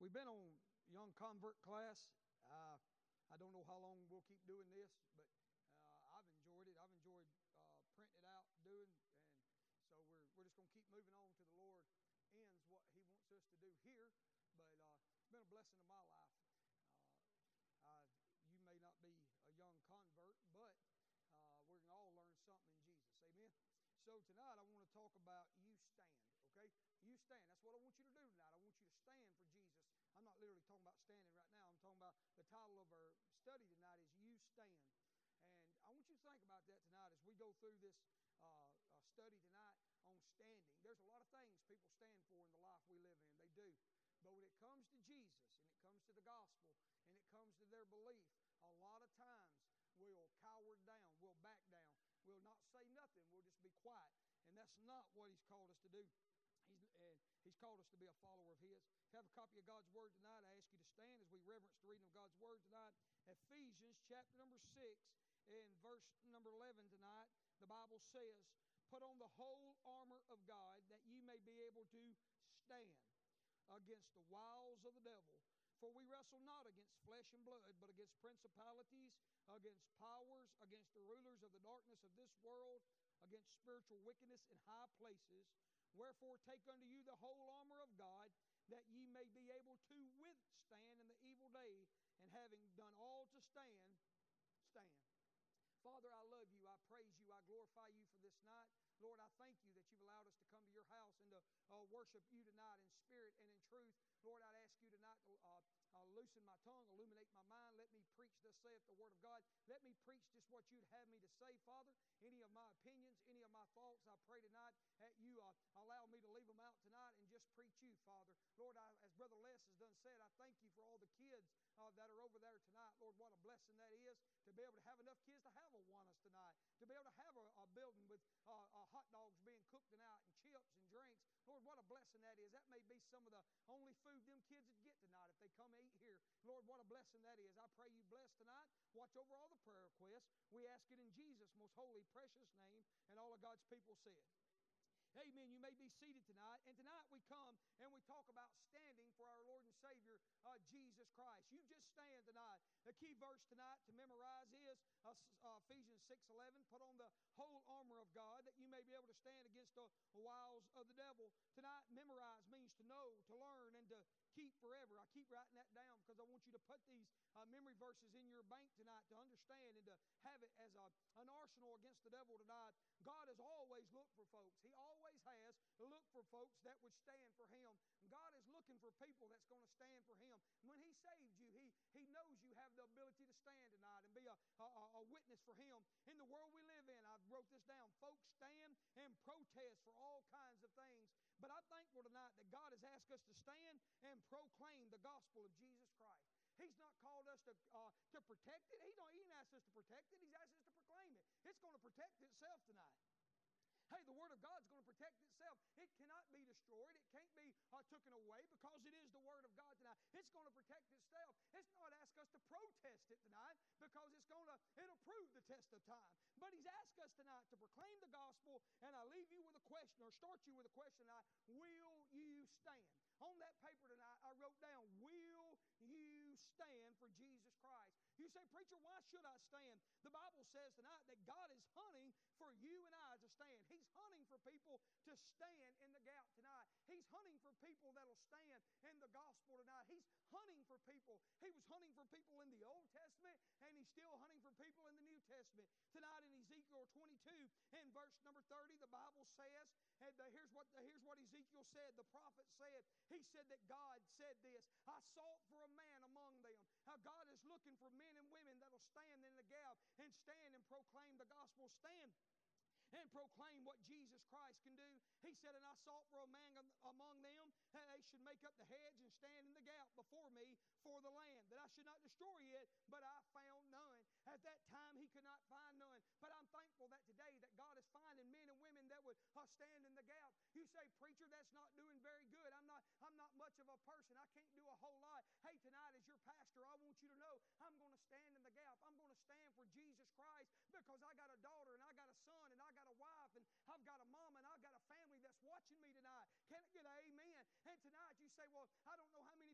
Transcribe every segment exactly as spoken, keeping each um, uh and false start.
We've been on young convert class. Uh, I don't know how long we'll keep doing this, but uh, I've enjoyed it. I've enjoyed uh, printing it out, doing, and so we're we're just going to keep moving on to the Lord ends what He wants us to do here. But uh, it's been a blessing in my life. Uh, I, you may not be a young convert, but uh, we're going to all learn something in Jesus. Amen. So tonight I want to talk about you stand. Okay. You stand. That's what I want you to do tonight. I want you to stand for Jesus. I'm not literally talking about standing right now. I'm talking about the title of our study tonight is You Stand. And I want you to think about that tonight as we go through this uh, uh, study tonight on standing. There's a lot of things people stand for in the life we live in. They do. But when it comes to Jesus and it comes to the gospel and it comes to their belief, a lot of times we'll cower down, we'll back down, we'll not say nothing, we'll just be quiet. And that's not what He's called us to do. He's, and he's called us to be a follower of His. If you have a copy of God's Word tonight, I ask you to stand as we reverence the reading of God's Word tonight. Ephesians chapter number six and verse number eleven tonight, the Bible says, "Put on the whole armor of God that ye may be able to stand against the wiles of the devil. For we wrestle not against flesh and blood, but against principalities, against powers, against the rulers of the darkness of this world, against spiritual wickedness in high places. Wherefore take unto you the whole armor of God, that ye may be able to withstand in the evil day, and having done all to stand, stand." Father, I love you. I praise you. I glorify you for this night. Lord, I thank you that you've allowed us to come to your house and to uh, worship you tonight in spirit and in truth. Lord, I'd ask you tonight to uh, uh, loosen my tongue, illuminate my mind. Let me preach, thus saith the word of God. Let me preach just what you'd have me to say, Father. Any of my opinions, any of my thoughts, I pray tonight that you uh, allow me to leave them out tonight and just preach you, Father. Lord, I, as Brother Les has done said, I thank you for all the kids uh, that are over there tonight. Lord, what a blessing that is to be able to have enough kids to have a Awanas tonight, to be able to have a, a building with uh, uh, hot dogs being cooked tonight and chips and drinks. Lord, what a blessing that is. That may be some of the only food them kids would get tonight if they come eat here. Lord, what a blessing that is. I pray you bless tonight. Watch over all the prayer requests. We ask it in Jesus' most holy, precious name, and all of God's people said. Amen. You may be seated tonight. And tonight we come and we talk about standing for our Lord and Savior, uh, Jesus Christ. You just stand tonight. The key verse tonight to memorize is uh, uh, Ephesians six eleven. Put on the whole armor of God that you may be able to stand against the wiles of the devil. Tonight, memorize means to know, to learn, and to keep forever. I keep writing that down because I want you to put these uh, memory verses in your bank tonight to understand and to have it as a, an arsenal against the devil tonight. God has always looked for folks. He always has looked for folks that would stand for Him. God is looking for people that's going to stand for Him. When He saved you, He, he knows you have the ability to stand tonight and be a, a, a witness for Him. In the world we live in, I wrote this down, folks stand and protest for all kinds of things. But I'm thankful tonight that God has asked us to stand and proclaim the gospel of Jesus Christ. He's not called us to, uh, to protect it. He, don't, he didn't ask us to protect it. He's asked us to proclaim it. It's going to protect itself tonight. Hey, the Word of God's going to protect itself. It cannot be destroyed. It can't be uh, taken away because it is the Word of God tonight. It's going to protect itself. It's not asked us to protest it tonight because it's going to, it'll prove the test of time. But He's asked us tonight to proclaim the gospel, and I leave you with a question, or start you with a question tonight. Will you stand? On that paper tonight, I wrote down, will you stand for Jesus Christ? You say, preacher, why should I stand? The Bible says tonight that God is hunting for you and I to stand. He's hunting for people to stand in the gap tonight. He's hunting for people that'll stand in the gospel tonight. He's hunting for people. He was hunting for people in the Old Testament, and He's still hunting for people in the New Testament. Tonight in Ezekiel twenty-two, in verse number thirty, the Bible says, and here's what, here's what Ezekiel said, the prophet said, he said that God said this, I sought for a man among them. How God is looking for men and women that'll stand in the gap and stand and proclaim the gospel. Stand and proclaim what Jesus Christ can do. He said, and I sought for a man among them that they should make up the hedge and stand in the gap before me for the land, that I should not destroy it, but I found none. At that time He could not find none. But I'm thankful that today that God is finding men and women that would uh, stand in the gap. You say, preacher, that's not doing very good. I'm not, I'm not much of a person. I can't do a whole lot. Hey, tonight as your pastor, I want you to know I'm going to stand in the gap. I'm going to stand for Jesus Christ because I got a daughter and I got a son and I got a wife and I've got a mom and I've got a family that's watching me tonight. Can I get an amen? And tonight you say, well, I don't know how many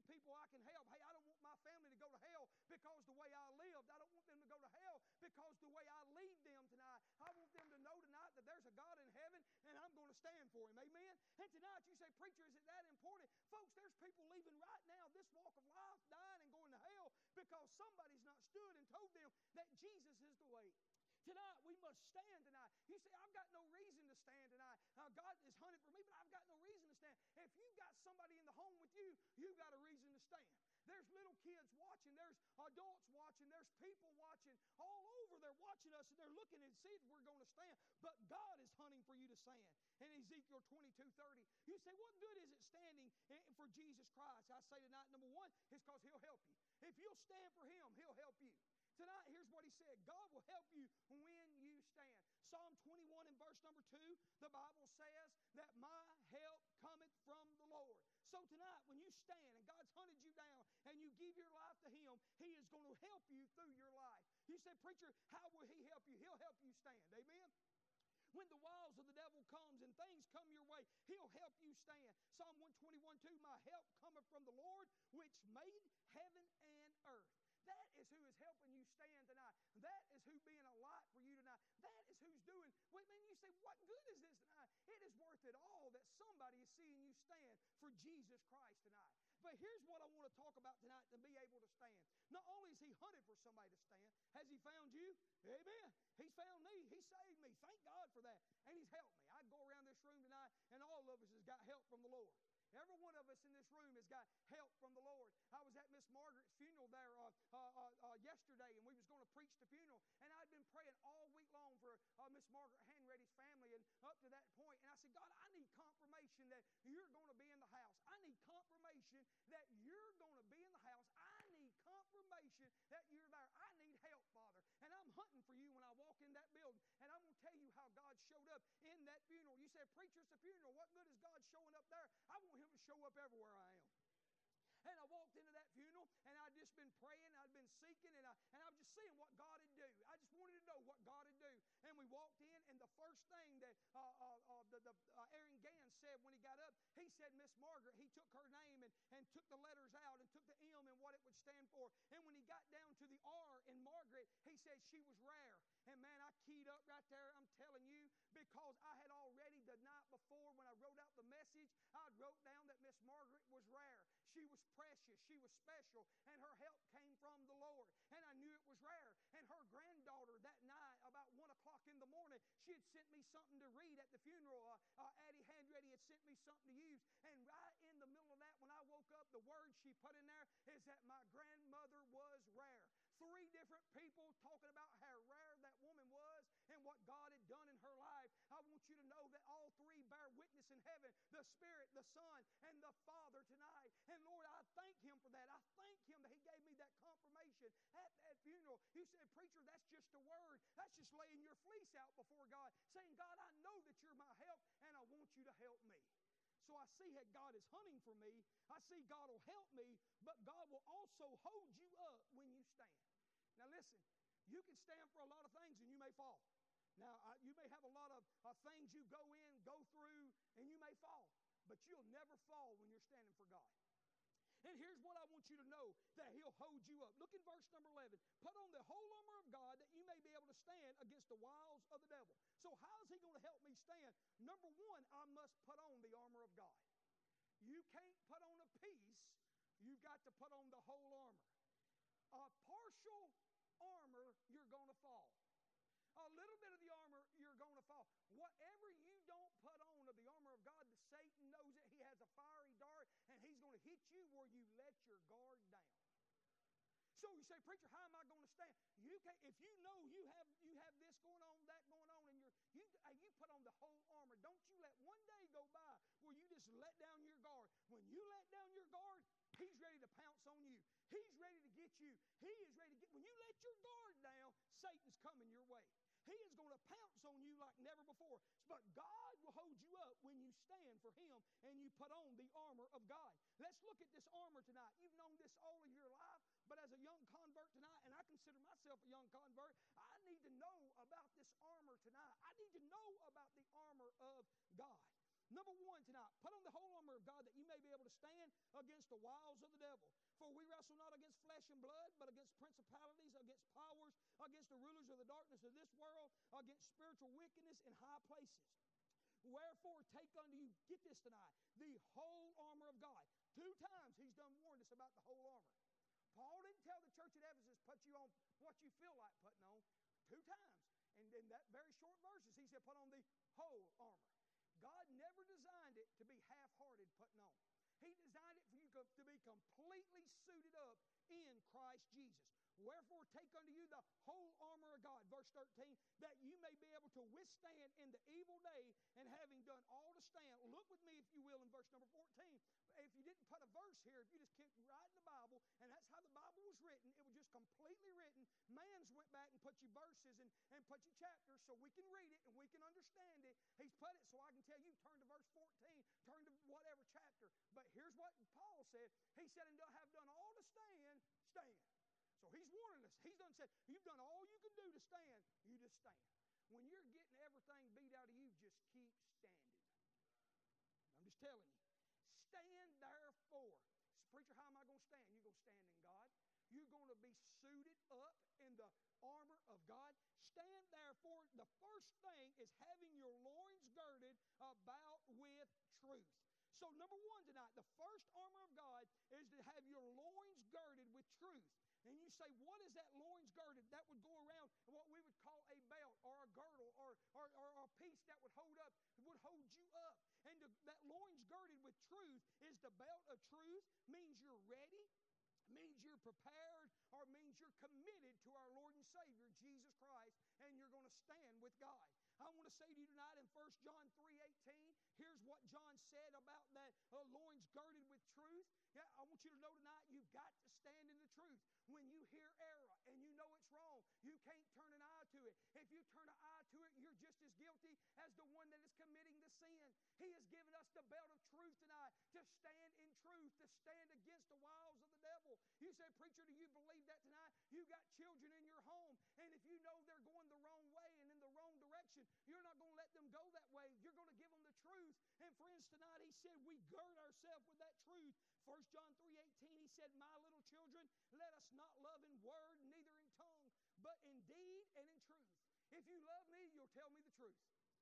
people I can help. Hey, I don't want my family to go to hell because the way I lived. I don't want them to go to hell because the way I lead them tonight. I want them to know tonight that there's a God in heaven and I'm going to stand for Him. Amen? And tonight you say, preacher, is it that important? Folks, there's people leaving right now this walk of life, dying and going to hell because somebody's not stood and told them that Jesus is the way. Tonight, we must stand tonight. You say, I've got no reason to stand tonight. Uh, God is hunting for me, but I've got no reason to stand. If you've got somebody in the home with you, you've got a reason to stand. There's little kids watching. There's adults watching. There's people watching. All over, they're watching us, and they're looking and see if we're going to stand. But God is hunting for you to stand. In Ezekiel twenty-two thirty, you say, what good is it standing for Jesus Christ? I say tonight, number one, is because He'll help you. If you'll stand for Him, He'll help you. Tonight, here's what He said. God will help you when you stand. Psalm twenty-one and verse number two, the Bible says that my help cometh from the Lord. So tonight, when you stand and God's hunted you down and you give your life to Him, He is going to help you through your life. You say, preacher, how will He help you? He'll help you stand. Amen? When the wiles of the devil comes and things come your way, He'll help you stand. Psalm one twenty-one two, my help cometh from the Lord, which made heaven and earth. That is who is helping you stand tonight. That is who being a light for you tonight. That is who's doing. Well, man, you say, what good is this tonight? It is worth it all that somebody is seeing you stand for Jesus Christ tonight. But here's what I want to talk about tonight to be able to stand. Not only is He hunted for somebody to stand, has He found you? Amen. He's found me. He saved me. Thank God for that. And He's helped me. I go around this room tonight, and all of us has got help from the Lord. Every one of us in this room has got help from the Lord. I was at Miss Margaret's funeral there uh, uh, uh, uh, yesterday, and we was going to preach the funeral. And I'd been praying all week long for uh, Miss Margaret Hanreddy's family, and up to that point. And I said, God, I need confirmation that you're going to be in the house. I need confirmation that you're going to be in the house. I need confirmation that you're there. I need help, Father. And I'm hunting for you when I walk in that building. And I'm going to tell you how God showed up in that funeral. You said, preacher, it's a funeral. What good is God showing up there? I want Him to show up everywhere I am. And I walked into that funeral, and I'd just been praying, I'd been seeking, and I, and I was just seeing what God would do. I just wanted to know what God would do. And we walked in, and the first thing that uh, uh, uh, the, the, uh, Aaron Gans said when he got up, he said, Miss Margaret. He took her name and, and took the letters out and took the M and what it would stand for. And when he got down to the R in Margaret, he said she was rare. And man, I keyed up right there, I'm telling you, because I had already the night before when I wrote out the message, I wrote down that Miss Margaret was rare. She was precious, she was special, and her help came from the Lord. And I knew it was rare. And her granddaughter that night, about one o'clock in the morning, she had sent me something to read at the funeral. Uh, uh, Addie Handready had sent me something to use. And right in the middle of that, when I woke up, the word she put in there is that my grandmother was rare. Three different people talking about how rare that woman was and what God had done in her life. I want you to know that all three bear witness in heaven, the Spirit, the Son, and the Father tonight. And Lord, I thank Him for that. I thank Him that He gave me that confirmation at that funeral. You said, preacher, that's just a word. That's just laying your fleece out before God, saying, God, I know that you're my help, and I want you to help me. So I see that God is hunting for me. I see God will help me, but God will also hold you up when you stand. Now listen, you can stand for a lot of things and you may fall. Now, uh, you may have a lot of uh, things you go in, go through, and you may fall. But you'll never fall when you're standing for God. And here's what I want you to know, that He'll hold you up. Look in verse number eleven. Put on the whole armor of God that you may be able to stand against the wiles of the devil. So how is He going to help me stand? Number one, I must put on the armor of God. You can't put on a piece. You've got to put on the whole armor. A partial armor, you're going to fall. A little bit of the armor, you're going to fall. Whatever you don't put on of the armor of God, the Satan knows it. He has a fiery dart, and he's going to hit you where you let your guard down. So you say, preacher, how am I going to stand? You can, if you know you have you have this going on, that going on, and you're, you you put on the whole armor. Don't you let one day go by where you just let down your guard. When you let down your guard, He's ready to pounce on you. He's ready to get you. He is ready to get. When you let your guard down, Satan's coming your way. He is going to pounce on you like never before. But God will hold you up when you stand for Him and you put on the armor of God. Let's look at this armor tonight. You've known this all of your life, but as a young convert tonight, and I consider myself a young convert, I need to know about this armor tonight. I need to know about the armor of God. Number one tonight, put on the whole armor of God that you may be able to stand against the wiles of the devil. For we wrestle not against flesh and blood, but against principalities, against powers, against the rulers of the darkness of this world, against spiritual wickedness in high places. Wherefore take unto you, get this tonight, the whole armor of God. Two times he's done warned us about the whole armor. Paul didn't tell the church at Ephesus, put you on what you feel like putting on. Two times. And in that very short verses, he said, put on the whole armor. God never designed it to be half-hearted putting on. He designed it for you to be completely suited up in Christ Jesus. Wherefore take unto you the whole armor of God, verse thirteen, that you may be able to withstand in the evil day, and having done all to stand. Look with me, if you will, in verse number fourteen. If you didn't put a verse here, if you just kept writing the Bible, and that's how the Bible was written, it was just completely written. Man's went back and put you verses and, and put you chapters so we can read it and we can understand it. He's put it so I can tell you, turn to verse fourteen, turn to whatever chapter. But here's what Paul said. He said, and have done all to stand, stand. So he's warning us. He's done said, you've done all you can do to stand, you just stand. When you're getting everything beat out of you, just keep standing. I'm just telling you. Stand therefore. Preacher, how am I going to stand? You're going to stand in God. You're going to be suited up in the armor of God. Stand therefore. The first thing is having your loins girded about with truth. So number one tonight, the first armor of God is to have your loins girded with truth. And you say, what is that loins girded? That would go around what we would call a belt or a girdle or, or, or a piece that would hold up, would hold you up. And to, that loins girded with truth is the belt of truth, means you're ready, means you're prepared, or means you're committed to our Lord and Savior, Jesus Christ, and you're going to stand with God. I want to say to you tonight in First John three eighteen, here's what John said about that uh, loins girded with truth. Yeah, I want you to know tonight, you've got to stand in the truth. When you hear error and you know it's wrong, you can't turn an eye to it. If you turn an eye to it, you're just as guilty as the one that is committing the sin. He has given us the belt of truth tonight to stand in truth, to stand against the wiles of the devil. You say, preacher, do you believe that tonight? You got children in your home, and if you know they're going the wrong way and in the wrong direction, you're not going to let them go that way. You're going to give them the truth. And friends, tonight he said we gird ourselves with that truth. First John three eighteen, he said, my little children, let us not love in word, neither in tongue, but in deed and in truth. If you love me, you'll tell me the truth.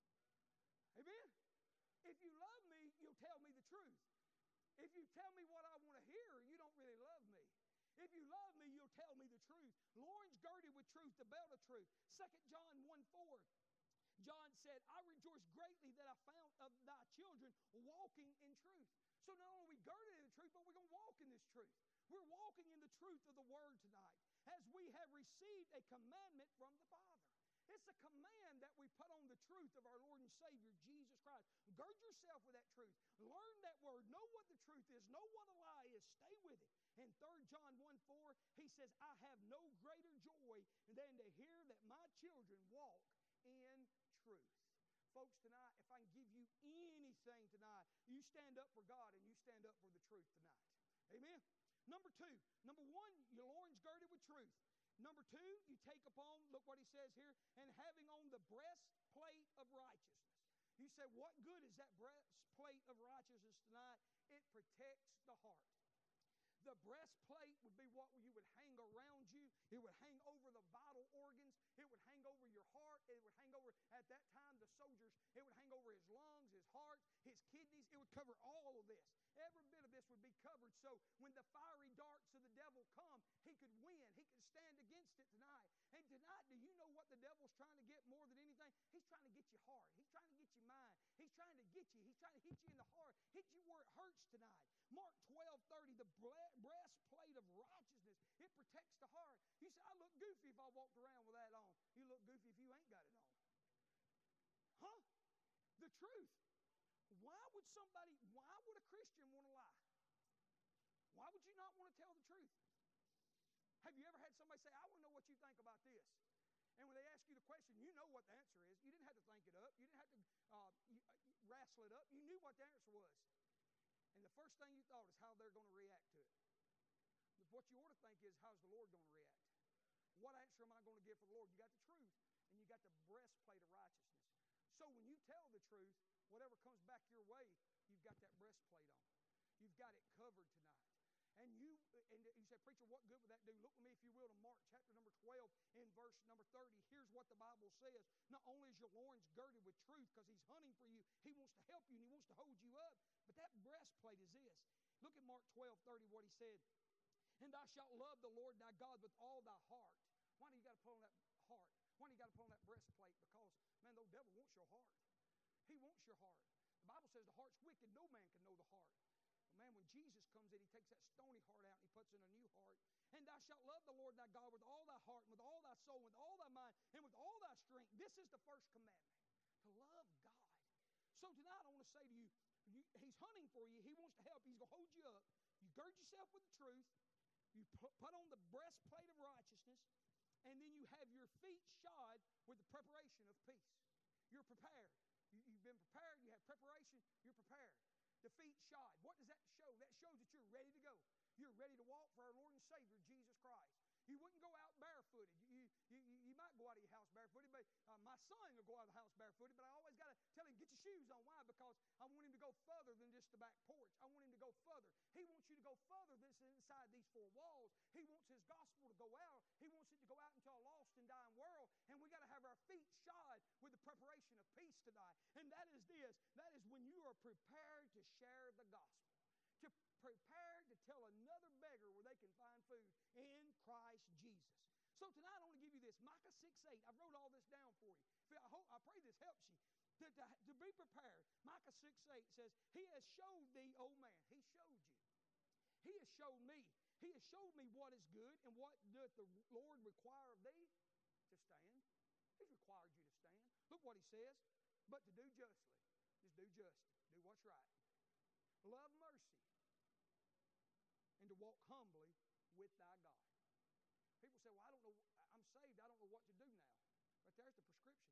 Amen? If you love me, you'll tell me the truth. If you tell me what I want to hear, you don't really love me. If you love me, you'll tell me the truth. Loins girded with truth, the belt of truth. Second John one four. John said, I rejoice greatly that I found of thy children walking in truth. So not only are we girded in the truth, but we're going to walk in this truth. We're walking in the truth of the Word tonight, as we have received a commandment from the Father. It's a command that we put on the truth of our Lord and Savior, Jesus Christ. Gird yourself with that truth. Learn that Word. Know what the truth is. Know what a lie is. Stay with it. In Third John one four, he says, I have no greater joy than to hear that my children walk in truth. Folks, tonight, if I can give you anything tonight, you stand up for God and you stand up for the truth tonight. Amen? Number two, number one, your loins girded with truth. Number two, you take upon, look what he says here, and having on the breastplate of righteousness. You say, what good is that breastplate of righteousness tonight? It protects the heart. The breastplate would be what you would hang around you. It would hang over the vital organs. It would hang over your heart. It would hang over, at that time, the soldiers, it would hang over his lungs, his heart, his kidneys. It would cover all of this. Every bit of this would be covered. So when the fiery darts of the devil come, he could win. He could stand against it tonight. And tonight, do you know what the devil's trying to get more than anything? He's trying to get your heart. He's trying to get your mind. He's trying to get you. He's trying to hit you in the heart. Hit you where it hurts tonight. Mark twelve thirty, the breastplate of righteousness. It protects the heart. You say, I look goofy if I walked around with that on. You look goofy if you ain't got it on. Huh? The truth. Why would somebody, why would a Christian want to lie? Why would you not want to tell the truth? Have you ever had somebody say, I want to know what you think about this? And when they ask you the question, you know what the answer is. You didn't have to think it up. You didn't have to uh, you, uh, wrestle it up. You knew what the answer was. And the first thing you thought is how they're going to react to it. But what you ought to think is, how's the Lord going to react? What answer am I going to give for the Lord? You got the truth, and you got the breastplate of righteousness. So when you tell the truth, whatever comes back your way, you've got that breastplate on. You've got it covered tonight. And you and you say, preacher, what good would that do? Look with me, if you will, to Mark chapter number twelve in verse number thirty. Here's what the Bible says. Not only is your loins girded with truth because He's hunting for you, He wants to help you and He wants to hold you up, but that breastplate is this. Look at Mark twelve thirty, what He said. And thou shalt love the Lord thy God with all thy heart. Why do you got to put on that heart? Why do you got to put on that breastplate? Because, man, the devil wants your heart. He wants your heart. The Bible says the heart's wicked. No man can know the heart. But man, when Jesus comes in, He takes that stony heart out and He puts in a new heart. And thou shalt love the Lord thy God with all thy heart, and with all thy soul, and with all thy mind, and with all thy strength. This is the first commandment, to love God. So tonight I want to say to you, you He's hunting for you. He wants to help. He's going to hold you up. You gird yourself with the truth. You put on the breastplate of righteousness, and then you have your feet shod with the preparation of peace. You're prepared. You, you've been prepared. You have preparation. You're prepared. The feet shod. What does that show? That shows that you're ready to go. You're ready to walk for our Lord and Savior, Jesus Christ. You wouldn't go out barefooted. You, you, you, you might go out of your house barefooted, but uh, my son will go out of the house barefooted, but I always got to tell him, get your shoes on. Why? Because I want him to go further than just the back porch. I want him to go further. He wants you to go further than inside these four walls. He wants His gospel to go out. He wants it to go out into a lost and dying world, and we got to have our feet shod with the preparation of peace tonight. And that is this. That is when you are prepared to share the gospel. Prepared to tell another beggar where they can find food in Christ Jesus. So tonight I want to give you this, Micah six eight. I wrote all this down for you. I hope, I pray this helps you. To, to, to be prepared, Micah six eight says, He has showed thee, O man. He showed you. He has showed me. He has showed me what is good, and what doth the Lord require of thee? To stand. He's required you to stand. Look what He says. But to do justly. Just do justly. Do what's right. Love mercy. And to walk humbly with thy God. People say, well, I don't know, I'm saved, I don't know what to do now. But there's the prescription.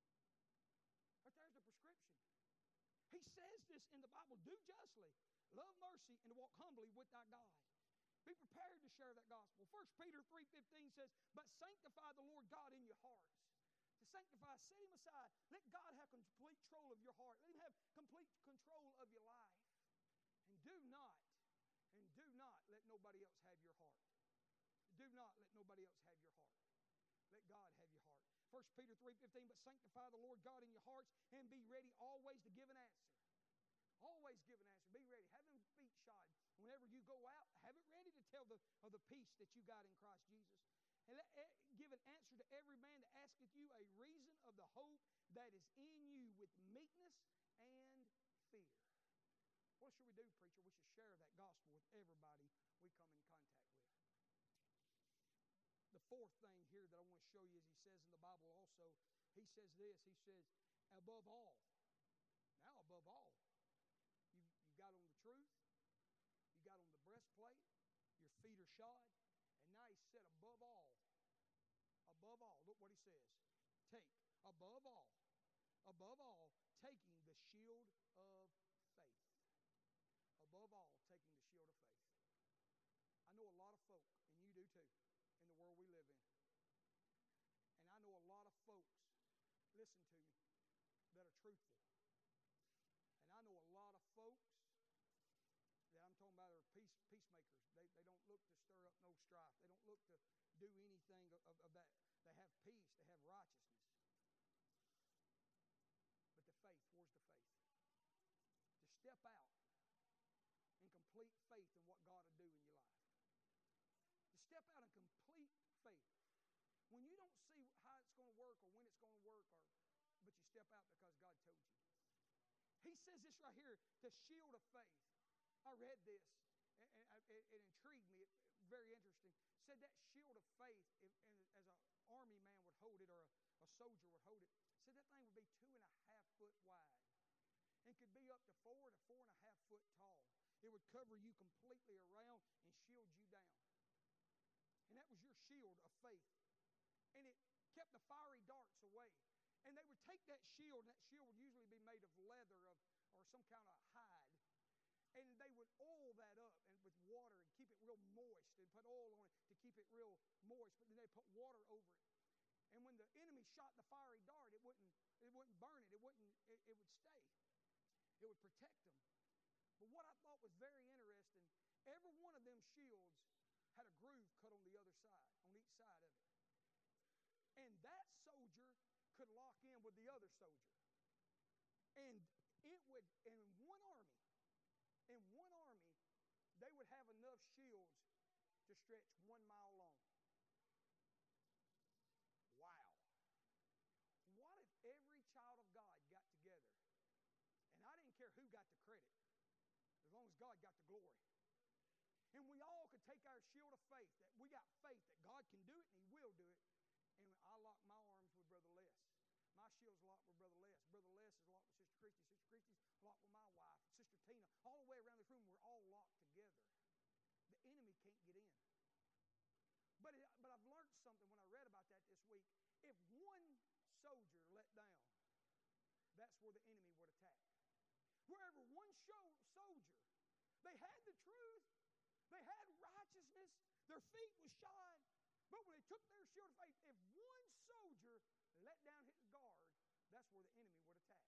But there's the prescription. He says this in the Bible, do justly, love mercy, and to walk humbly with thy God. Be prepared to share that gospel. First Peter three fifteen says, but sanctify the Lord God in your hearts. To sanctify, set Him aside. Let God have complete control of your heart. Let Him have complete control of your life. And do not And do not let nobody else have your heart. Do not let nobody else have your heart. Let God have your heart. First Peter three fifteen, but sanctify the Lord God in your hearts, and be ready always to give an answer. Always give an answer. Be ready. Have them feet shod. Whenever you go out, have it ready to tell the, of the peace that you got in Christ Jesus. And let, eh, give an answer to every man that asketh you a reason of the hope that is in you with meekness and fear. What should we do, preacher? We should share that gospel with everybody we come in contact with. The fourth thing here that I want to show you is He says in the Bible also, He says this, He says, above all. Now above all. You've, you've got on the truth. You got on the breastplate. Your feet are shod. And now He said above all. Above all. Look what He says. Take, above all. Above all, taking the shield of faith. Above all, taking the shield of faith. I know a lot of folk, and you do too, in the world we live in. And I know a lot of folks, listen to me, that are truthful. And I know a lot of folks that I'm talking about are peace, peacemakers. They, they don't look to stir up no strife. They don't look to do anything of, of, of that. They have peace. They have righteousness. But the faith, where's the faith? To step out in complete faith in what God will do in your life. To step out in complete faith. When you don't see how it's going to work or when it's going to work, or but you step out because God told you. He says this right here, the shield of faith. I read this, and, and it, it intrigued me. It, very interesting. It said that shield of faith, if, and as an army man would hold it, or a, a soldier would hold it, said that thing would be two and a half foot wide, and could be up to four to four and a half foot tall. It would cover you completely around and shield you down. And that was your shield of faith. And it kept the fiery darts away. And they would take that shield, and that shield would usually be made of leather of, or some kind of hide. And they would oil that up and with water and keep it real moist, and put oil on it to keep it real moist. But then they put water over it. And when the enemy shot the fiery dart, it wouldn't, it wouldn't burn it. It wouldn't, it, it would stay. It would protect them. But what I thought was very interesting, every one of them shields had a groove cut on the other side, on each side of it. And that soldier could lock in with the other soldier. And it would, in one army, in one army, they would have enough shields to stretch one mile long. Wow. What if every child of God got together? And I didn't care who got the credit, as long as God got the glory. And we all could take our shield of faith, that we got faith that God can do it and He will do it. And I lock my arms with Brother Les. My shield's locked with Brother Les. Brother Les is locked with Sister Christy. Sister Christy's locked with my wife. Sister Tina. All the way around this room, we're all locked together. The enemy can't get in. But, it, but I've learned something when I read about that this week. If one soldier let down, that's where the enemy would attack. Wherever one show, soldier, they had the truth, they had righteousness, their feet was shod, but when they took their shield of faith, if one soldier let down his guard, that's where the enemy would attack.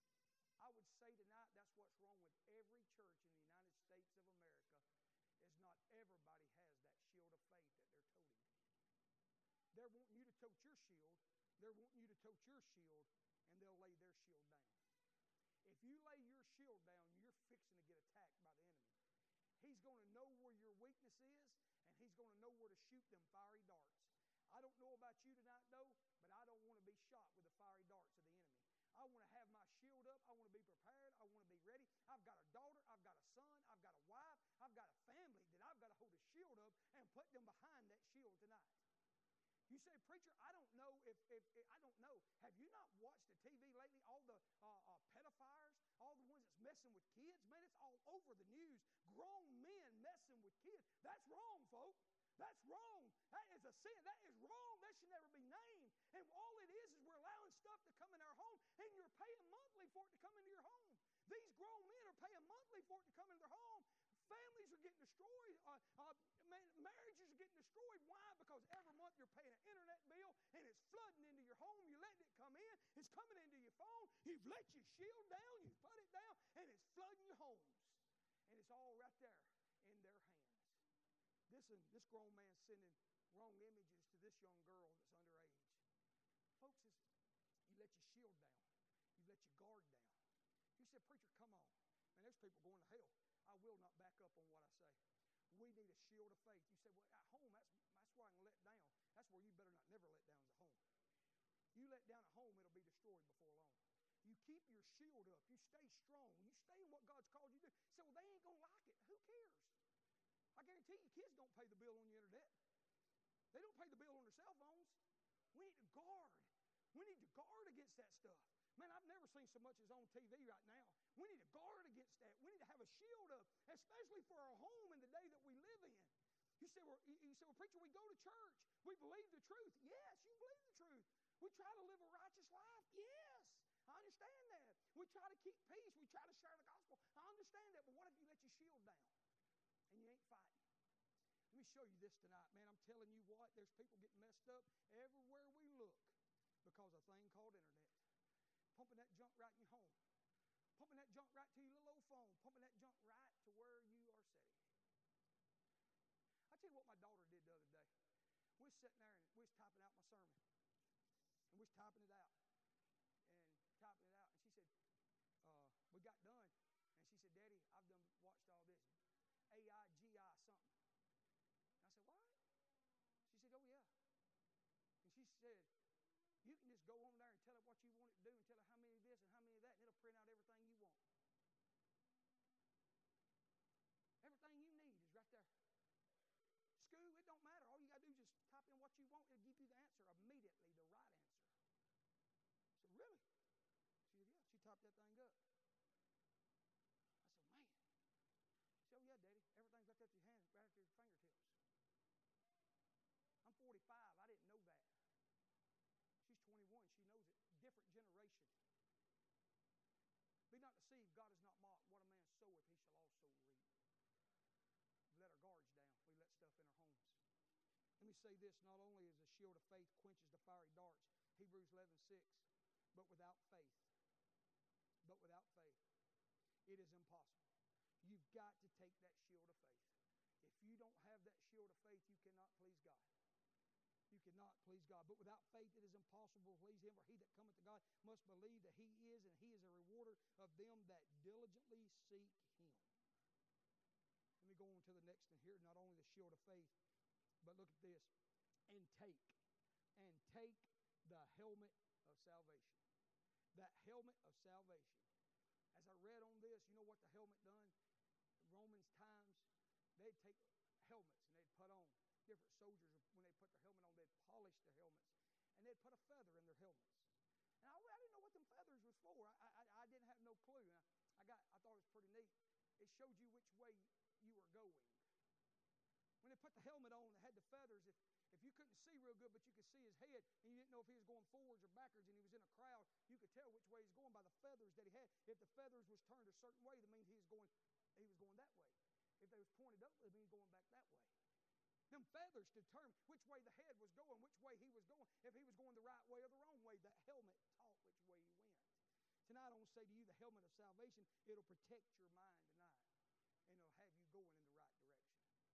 I would say tonight that's what's wrong with every church in the United States of America, is not everybody has that shield of faith that they're toting. They're wanting you to tote your shield, they're wanting you to tote your shield, and they'll lay their shield down. If you lay your shield down, you're fixing to get attacked by the enemy. He's going to know where your weakness is, and he's going to know where to shoot them fiery darts. I don't know about you tonight, though, but I don't want to be shot with the fiery darts of the enemy. I want to have my shield up. I want to be prepared. I want to be ready. I've got a daughter. I've got a son. I've got a wife. I've got a family that I've got to hold a shield up and put them behind that shield tonight. You say, preacher, I don't know if, if, if I don't know. Have you not watched the T V lately? All the uh, uh, pedophiles, all the ones that's messing with kids. Man, it's all over the news. Grown men messing with kids. That's wrong, folks. That's wrong. That is a sin. That is wrong. That should never be named. And all it is is we're allowing stuff to come in our home, and you're paying monthly for it to come into your home. These grown men are paying monthly for it to come into their home. Families are getting destroyed. Uh, uh, man, marriages are getting destroyed. Why? Because every month you're paying an internet bill, and it's flooding into your home. You're letting it come in. It's coming into your phone. You've let your shield down. You've put it down, and it's flooding your homes. And it's all right there in their hands. This, this grown man sending wrong images to this young girl that's underage. Folks, it's, you let your shield down. You let your guard down. You said, preacher, come on. Man, there's people going to hell. I will not back up on what I say. We need a shield of faith. You say, well, at home, that's, that's where I can let down. That's where you better not never let down is at home. You let down at home, it'll be destroyed before long. You keep your shield up. You stay strong. You stay in what God's called you to do. You say, well, they ain't going to like it. Who cares? I guarantee you, kids don't pay the bill on the internet. They don't pay the bill on their cell phones. We need to guard. We need to guard against that stuff. Man, I've never seen so much as on T V right now. We need to guard against that. We need to have a shield up, especially for our home in the day that we live in. You say, well, you say, well, preacher, we go to church. We believe the truth. Yes, you believe the truth. We try to live a righteous life. Yes, I understand that. We try to keep peace. We try to share the gospel. I understand that. But what if you let your shield down and you ain't fighting? Let me show you this tonight, man. I'm telling you what, there's people getting messed up everywhere we look because of a thing called internet. Pumping that junk right in your home. Pumping that junk right to your little old phone. Pumping that junk right to where you are sitting. I tell you what my daughter did the other day. We was sitting there and we was typing out my sermon. And we was typing it out. And typing it out. And she said, uh, we got done. And she said, Daddy, I've done watched all this. A I G I something. And I said, what? She said, oh yeah. And she said, you can just go on there and tell it what you want it to do and tell it how many of this and how many of that, and it'll print out everything you want. Everything you need is right there. School, it don't matter. All you got to do is just type in what you want. It'll give you the answer immediately, the right answer. I said, really? She said, yeah. She typed that thing up. I said, man. She said, oh yeah, Daddy. Everything's right there at your hand, right at your fingertips. I'm forty-five. I didn't know that. She's twenty-one. She knows it. Different generation. Be not deceived. God is not mocked. What a man soweth, he shall also reap. We let our guards down. We let stuff in our homes. Let me say this. Not only is a shield of faith quenches the fiery darts, Hebrews eleven six, but without faith. But without faith. it is impossible. You've got to take that shield of faith. If you don't have that shield of faith, you cannot please God. You cannot please God. But without faith it is impossible to please Him. For he that cometh to God must believe that He is, and He is a rewarder of them that diligently seek Him. Let me go on to the next one here. Not only the shield of faith, but look at this. And take. And take the helmet of salvation. That helmet of salvation. As I read on this, you know what the helmet done? In Romans times, they'd take helmets and they'd put on. Different soldiers, when they put their helmet on, they'd polish their helmets. And they'd put a feather in their helmets. And I, I didn't know what them feathers was for. I, I, I didn't have no clue. I, I, got, I thought it was pretty neat. It showed you which way you were going. When they put the helmet on, it had the feathers. If, if you couldn't see real good, but you could see his head, and you didn't know if he was going forwards or backwards, and he was in a crowd, you could tell which way he's going by the feathers that he had. If the feathers was turned a certain way, that means he was going, he was going that way. If they was pointed up, it means going back that way. Them feathers determined which way the head was going, which way he was going. If he was going the right way or the wrong way, that helmet taught which way he went. Tonight I want to say to you, the helmet of salvation, it'll protect your mind tonight. And it'll have you going in the right direction.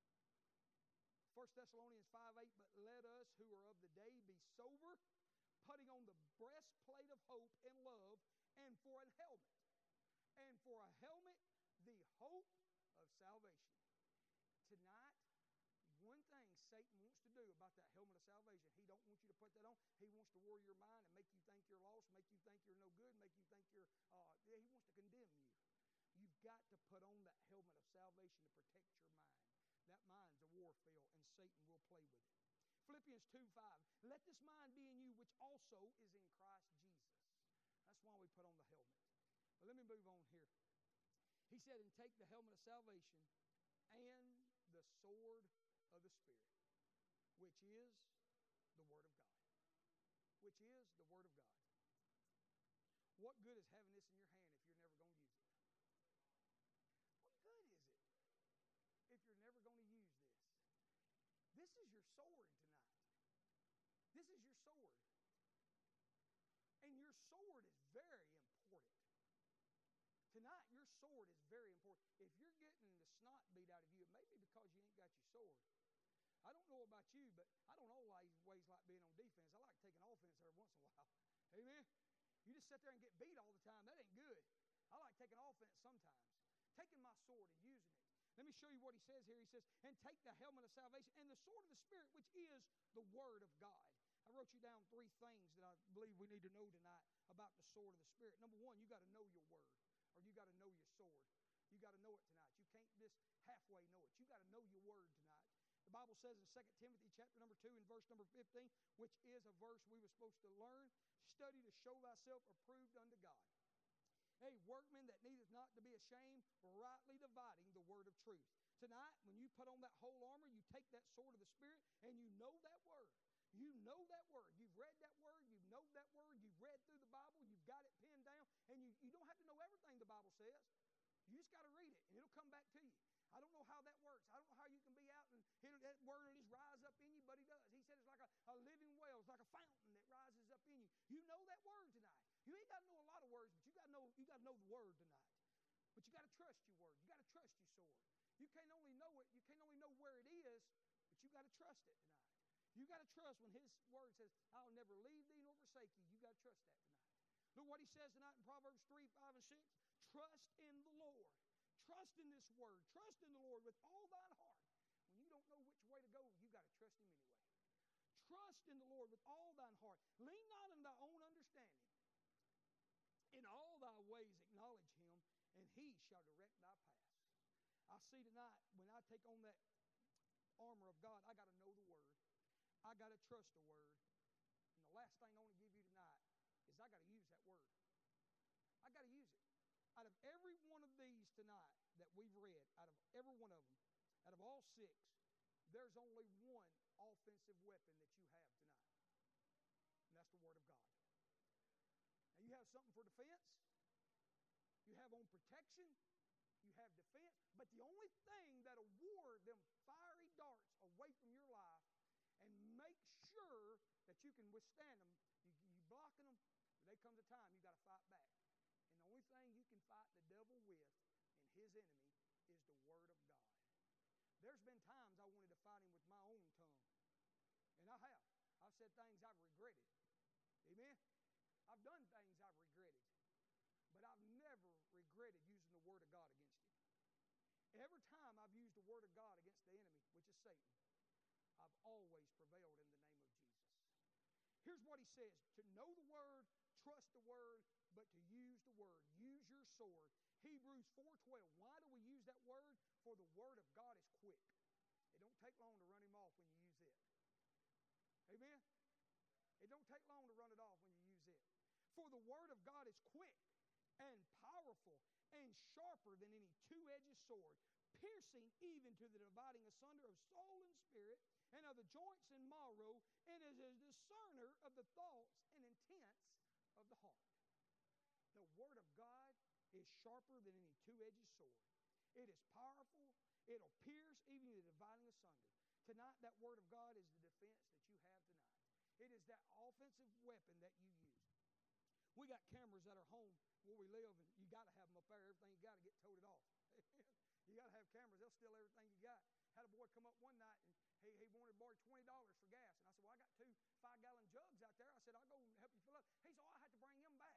First Thessalonians five eight, but let us who are of the day be sober, putting on the breastplate of hope and love, and for a helmet. And for a helmet, the hope of salvation. Tonight, one thing Satan wants to do about that helmet of salvation, he don't want you to put that on. He wants to worry your mind and make you think you're lost, make you think you're no good, make you think you're, uh, he wants to condemn you. You've got to put on that helmet of salvation to protect your mind. That mind's a warfield, and Satan will play with it. Philippians two five, let this mind be in you, which also is in Christ Jesus. That's why we put on the helmet. But let me move on here. He said, and take the helmet of salvation and the sword of the Spirit, which is the Word of God. Which is the Word of God. What good is having this in your hand if you're never going to use it? What good is it if you're never going to use this? This is your sword tonight. This is your sword. And your sword is very important. Tonight, your sword is very important. If you're getting the snot beat out of you, it may be because you ain't got your sword. I don't know about you, but I don't always like being on defense. I like taking offense every once in a while. Amen? You just sit there and get beat all the time. That ain't good. I like taking offense sometimes. Taking my sword and using it. Let me show you what he says here. He says, and take the helmet of salvation and the sword of the Spirit, which is the Word of God. I wrote you down three things that I believe we need to know tonight about the sword of the Spirit. Number one, you got to know your Word, or you got to know your sword. You got to know it tonight. You can't just halfway know it. You got to know your Word tonight. The Bible says in Second Timothy chapter number two and verse number fifteen, which is a verse we were supposed to learn, study to show thyself approved unto God. A workman that needeth not to be ashamed, rightly dividing the word of truth. Tonight, when you put on that whole armor, you take that sword of the Spirit and you know that word. You know that word. You've read that word. You know that word. You've read through the Bible. You've got it pinned down. And you, you don't have to know everything the Bible says. You just got to read it and it'll come back to you. I don't know how that works. I don't know how you can be out and hit that word will just rise up in you, but he does. He said it's like a, a living well. It's like a fountain that rises up in you. You know that word tonight. You ain't got to know a lot of words, but you got to know you got to know the word tonight. But you got to trust your word. You got to trust your sword. You can't only know it. You can't only know where it is, but you got to trust it tonight. You got to trust when his word says, I'll never leave thee nor forsake you. You got to trust that tonight. Look what he says tonight in Proverbs three, five, and six. Trust in the Lord. Trust in this word. Trust in the Lord with all thine heart. When you don't know which way to go, you got to trust him anyway. Trust in the Lord with all thine heart. Lean not on thy own understanding. In all thy ways acknowledge him, and he shall direct thy paths. I see tonight, when I take on that armor of God, I got to know the word. I got to trust the word. And the last thing I want to give you tonight is I got to use that word. I got to use it. Out of every one of these tonight that we've read, out of every one of them, out of all six, there's only one offensive weapon that you have tonight. And that's the Word of God. Now you have something for defense. You have on protection. You have defense. But the only thing that'll ward them fiery darts away from your life and make sure that you can withstand them, you, you blocking them, there comes a time you got to fight back. And the only thing you can fight the devil with and his enemy is the Word of God. There's been times I wanted to fight him with my own tongue. And I have. I've said things I've regretted. Amen? I've done things I've regretted. But I've never regretted using the Word of God against him. Every time I've used the Word of God against the enemy, which is Satan, I've always prevailed in the name of Jesus. Here's what he says: to know the Word, trust the Word, but to use the Word. Use your sword. Hebrews four twelve. Why do we use that word? For the Word of God is quick. It don't take long to run him off when you use it. Amen? It don't take long to run it off when you use it. For the Word of God is quick and powerful and sharper than any two-edged sword, piercing even to the dividing asunder of soul and spirit, and of the joints and marrow, and is a discerner of the thoughts and intents of the heart. The Word of God is sharper than any two-edged sword. It is powerful. It'll pierce even to the dividing asunder. Tonight, that Word of God is the defense that you have tonight. It is that offensive weapon that you use. We got cameras at our home where we live, and you got to have them up there. Everything you got to get toted off. You got to have cameras. They'll steal everything you got. Had a boy come up one night, and he, he wanted to borrow twenty dollars for gas. And I said, well, I got two five-gallon jugs out there. I said, I'll go help you fill up. He said, oh, I had to bring them back.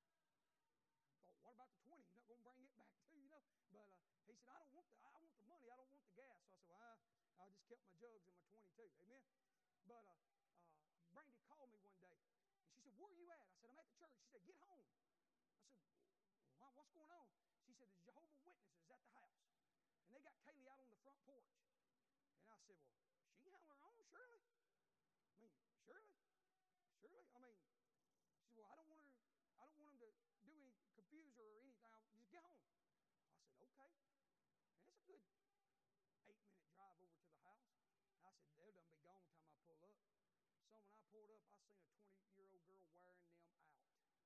Thought, what about the twenty? You're not going to bring it back too, you know? But uh, he said, I don't want the, I want the money. I don't want the gas. So I said, well, I, I just kept my jugs and my twenty-two. Amen? But uh, uh, Brandy called me one day, and she said, where are you at? I said, I'm at the church. She said, get home. I said, what's going on? She said, the Jehovah's Witnesses at the house. And they got Kaylee out on the front porch. And I said, well, she can handle her own, surely. I mean, surely. Surely. I mean, she said, well, I don't want her, I don't want him to do any confuse her or anything. I'll just get home. I said, okay. And it's a good eight-minute drive over to the house. I said, they'll done be gone time I pull up. So when I pulled up, I seen a twenty-year-old girl wearing them out.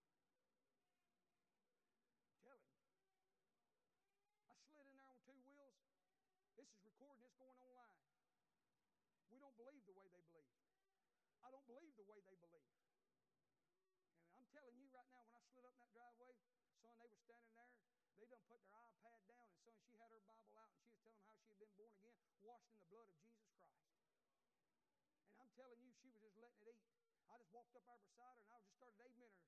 Tell him. I slid in there on two wheels. This is recording. It's going online. We don't believe the way they believe. I don't believe the way they believe. And I'm telling you right now, when I slid up in that driveway, son, they were standing there. They done put their iPad down, and son, she had her Bible out, and she was telling them how she had been born again, washed in the blood of Jesus Christ. And I'm telling you, she was just letting it eat. I just walked up there beside her, and I just started amening her.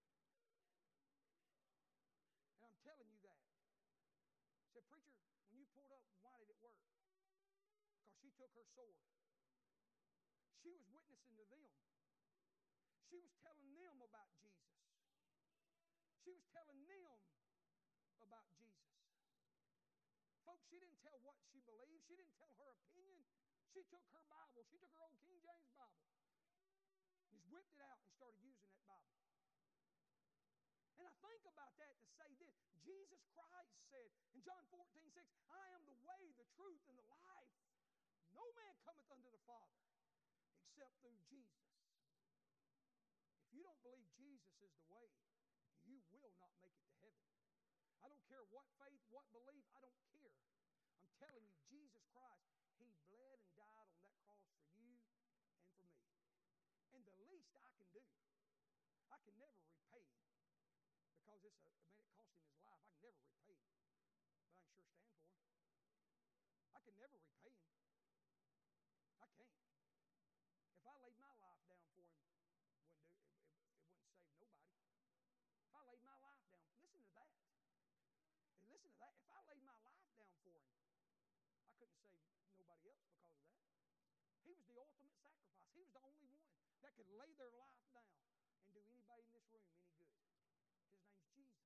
And I'm telling you that. I said, preacher, when you pulled up, why did it work? Because she took her sword. She was witnessing to them. She was telling them about Jesus. She was telling them about Jesus. Folks, she didn't tell what she believed. She didn't tell her opinion. She took her Bible. She took her old King James Bible. Just whipped it out and started using that Bible. And I think about that to say this. Jesus Christ said in John fourteen six, I am the way, the truth, and the life. No man cometh unto the Father except through Jesus. If you don't believe Jesus is the way, you will not make it to heaven. I don't care what faith, what belief, I don't care. I'm telling you, Jesus Christ, He bled and died on that cross for you and for me. And the least I can do, I can never repay Him. Because it's a, I mean, it cost Him His life. I can never repay Him. But I can sure stand for Him. I can never repay Him. I can't. If I laid my life down for Him, wouldn't do, it, it, it wouldn't save nobody. If I laid my life down, listen to that. And listen to that. If I laid my life down for Him, I couldn't save nobody else because of that. He was the ultimate sacrifice. He was the only one that could lay their life down and do anybody in this room any good. His name's Jesus.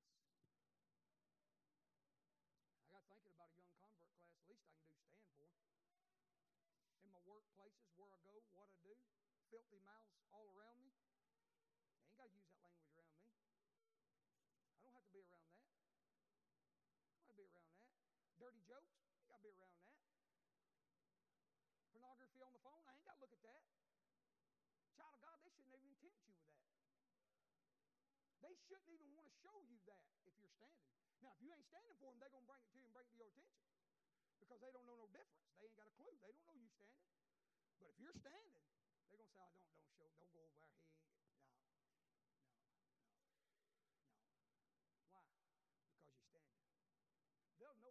I got thinking about a young convert class. The least I can do is stand for Him. In my workplaces, where I go, what I do, filthy mouths all around me. I ain't got to use that language around me. I don't have to be around that. I don't have to be around that. Dirty jokes, I ain't got to be around that. Pornography on the phone, I ain't got to look at that. Child of God, they shouldn't even tempt you with that. They shouldn't even want to show you that if you're standing. Now, if you ain't standing for them, they're going to bring it to you and bring it to your attention. Because they don't know no difference. They ain't got a clue. They don't know you standing. But if you're standing, they're going to say, oh, don't, don't show, don't go over there. He ain't, no, no, no, no. Why?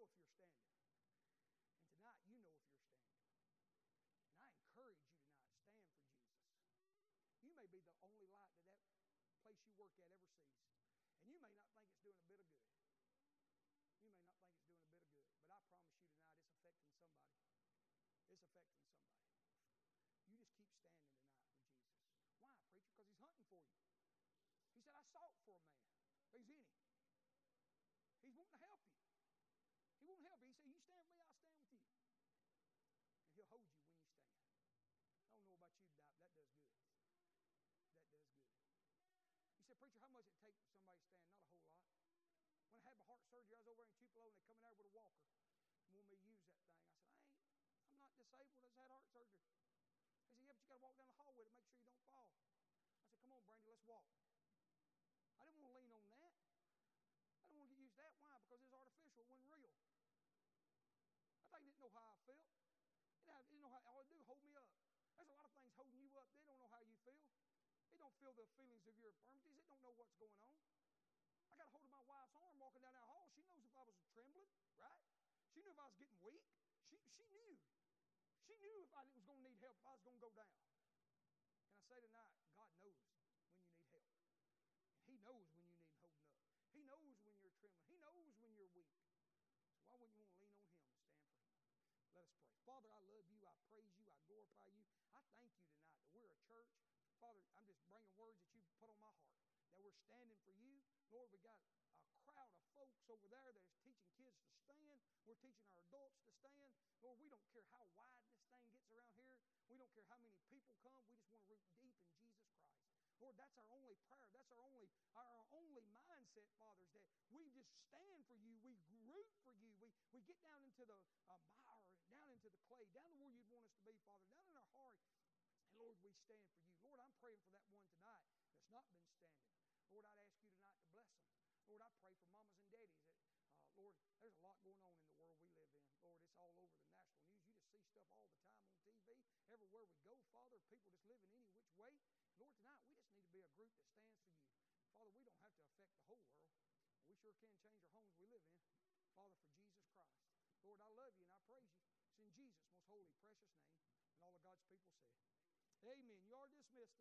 know if you're standing. And tonight, you know if you're standing. And I encourage you tonight, stand for Jesus. You may be the only light that that place you work at ever sees. And you may not think it's doing a bit of good. You may not think it's doing a bit of good. But I promise you tonight, it's affecting somebody. It's affecting somebody. You just keep standing tonight for Jesus. Why, preacher? Because he's hunting for you. He said, I sought for a man. He's in him. He's wanting to help you. He won't help you. He said, you stand with me, I'll stand with you. And he'll hold you when you stand. I don't know about you tonight, but that does good. That does good. He said, preacher, how much does it take for somebody to stand? Not a whole lot. When I had my heart surgery, I was over there in Tupelo, and they come in there with a walker and wanted me to use that thing. I said, I ain't. I'm not disabled. I just had heart surgery. He said, yeah, but you got to walk down the hall with it. Make sure you don't fall. I said, come on, Brandy, let's walk. I didn't want to lean on that. I didn't want to get used to that. Why? Because it was artificial. It wasn't real. I thing didn't know how I felt. It didn't know how, all it do hold me up. There's a lot of things holding you up. They don't know how you feel. It don't feel the feelings of your infirmities. It don't know what's going on. I got a hold of my wife's arm walking down that hall. She knows if I was trembling, right? She knew if I was getting weak. She, she knew. She knew if I was going to need help, if I was going to go down. Can I say tonight, God knows when you need help. And he knows when you need holding up. He knows when you're trembling. He knows when you're weak. So why wouldn't you want to lean on him and stand for him? Let us pray. Father, I love you. I praise you. I glorify you. I thank you tonight that we're a church. Father, I'm just bringing words that you've put on my heart, that we're standing for you. Lord, we got a crowd of folks over there that is teaching kids to stand. We're teaching our adults to stand. Lord, we don't care how wide this thing gets around here. We don't care how many people come. We just want to root deep in Jesus Christ. Lord, that's our only prayer. That's our only, our only mindset, Father, is that we just stand for you. We root for you. We, we get down into the uh, mire, down into the clay, down to where you'd want us to be, Father, down in our heart. And Lord, we stand for you. Lord, I'm praying for that one tonight that's not been standing. Lord, I'd ask you tonight to bless them. Lord, I pray for mamas and daddies. That, uh, Lord, there's a lot going on in the world we live in. Lord, it's all over the national news. You just see stuff all the time on T V. Everywhere we go, Father, people just living any which way. Lord, tonight we just need to be a group that stands for you. Father, we don't have to affect the whole world. We sure can change our homes we live in. Father, for Jesus Christ. Lord, I love you and I praise you. It's in Jesus' most holy, precious name. And all of God's people say, amen. You are dismissed.